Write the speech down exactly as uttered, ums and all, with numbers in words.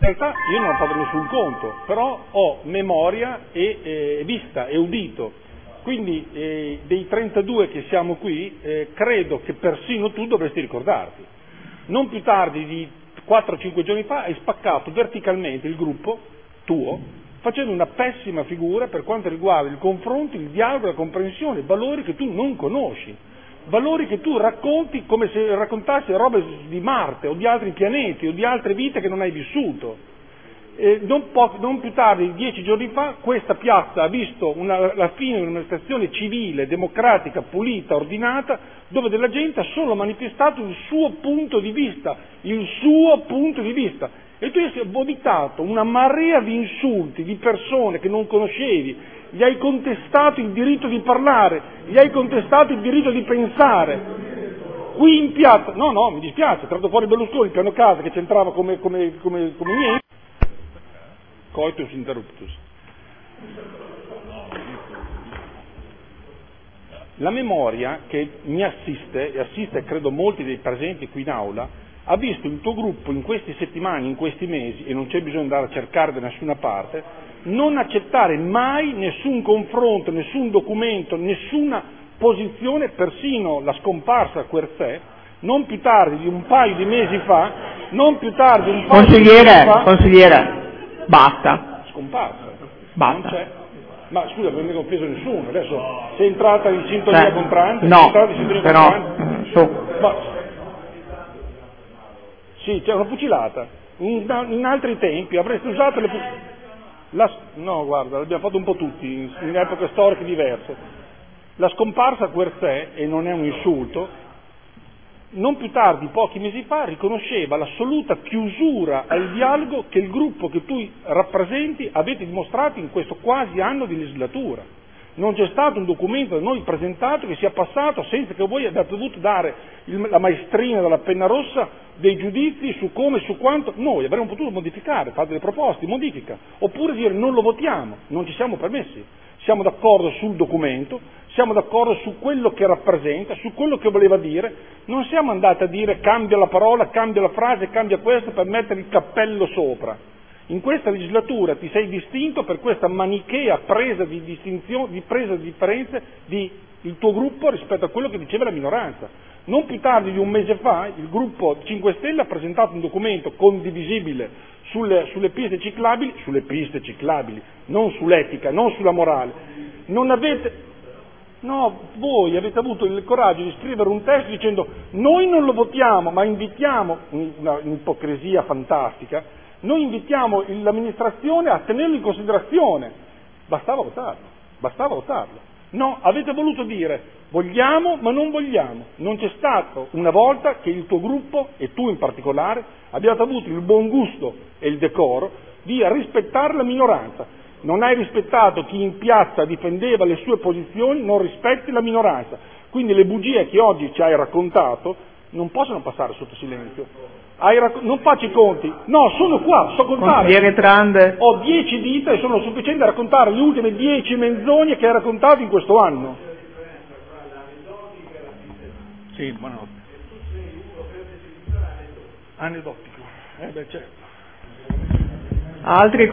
realtà io non ho fatto nessun conto, però ho memoria e eh, vista e udito. Quindi eh, dei trentadue che siamo qui, eh, credo che persino tu dovresti ricordarti. Non più tardi di quattro o cinque giorni fa hai spaccato verticalmente il gruppo tuo, facendo una pessima figura per quanto riguarda il confronto, il dialogo, la comprensione, valori che tu non conosci, valori che tu racconti come se raccontassi robe di Marte o di altri pianeti o di altre vite che non hai vissuto. Eh, non, po- non più tardi di dieci giorni fa questa piazza ha visto una, la fine di un'amministrazione civile, democratica, pulita, ordinata, dove della gente ha solo manifestato il suo punto di vista, il suo punto di vista. E tu hai vomitato una marea di insulti di persone che non conoscevi, gli hai contestato il diritto di parlare, gli hai contestato il diritto di pensare. Qui in piazza, no, no, mi dispiace, ha tratto fuori Berlusconi, il piano casa che c'entrava come, come, come, come niente. Coitus interruptus. La memoria che mi assiste, e assiste credo molti dei presenti qui in aula, ha visto il tuo gruppo in queste settimane, in questi mesi, e non c'è bisogno di andare a cercare da nessuna parte, non accettare mai nessun confronto, nessun documento, nessuna posizione, persino la scomparsa Querzè, non più tardi di un paio di mesi fa, non più tardi di un paio di mesi fa... Consigliere, basta. Scomparsa. Basta. Non c'è. Ma scusa, non mi ha offeso nessuno, adesso sei entrata in sintonia eh, con Trant? No, in sintonia però... con Trant? Su. Ma, sì, c'è una fucilata. In, in altri tempi avreste usato le... La, no, guarda, l'abbiamo fatto un po' tutti, in, in epoche storiche diverse. La scomparsa Querzè, e non è un insulto, non più tardi, pochi mesi fa, riconosceva l'assoluta chiusura al dialogo che il gruppo che tu rappresenti avete dimostrato in questo quasi anno di legislatura. Non c'è stato un documento da noi presentato che sia passato senza che voi abbiate dovuto dare il, la maestrina della penna rossa dei giudizi su come e su quanto. Noi avremmo potuto modificare, fare delle proposte, modifica, oppure dire non lo votiamo, non ci siamo permessi. Siamo d'accordo sul documento, siamo d'accordo su quello che rappresenta, su quello che voleva dire, non siamo andati a dire cambia la parola, cambia la frase, cambia questo per mettere il cappello sopra. In questa legislatura ti sei distinto per questa manichea presa di distinzione, di presa di differenze di il tuo gruppo rispetto a quello che diceva la minoranza. Non più tardi di un mese fa il gruppo cinque Stelle ha presentato un documento condivisibile sulle, sulle piste ciclabili, sulle piste ciclabili, non sull'etica, non sulla morale. Non avete, no, voi avete avuto il coraggio di scrivere un testo dicendo noi non lo votiamo, ma invitiamo, una, un'ipocrisia fantastica, noi invitiamo l'amministrazione a tenerlo in considerazione. Bastava votarlo, bastava votarlo. No, avete voluto dire vogliamo ma non vogliamo. Non c'è stato una volta che il tuo gruppo, e tu in particolare, abbiate avuto il buon gusto e il decoro di rispettare la minoranza. Non hai rispettato chi in piazza difendeva le sue posizioni, non rispetti la minoranza. Quindi le bugie che oggi ci hai raccontato non possono passare sotto silenzio. Hai racc- non faccio i conti, no, sono qua, so contare. Consigliere Trant. Ho dieci dita e sono sufficienti a raccontare le ultime dieci menzogne che hai raccontato in questo anno. Sì, buonanotte. Aneddotico. Eh beh, certo. Altri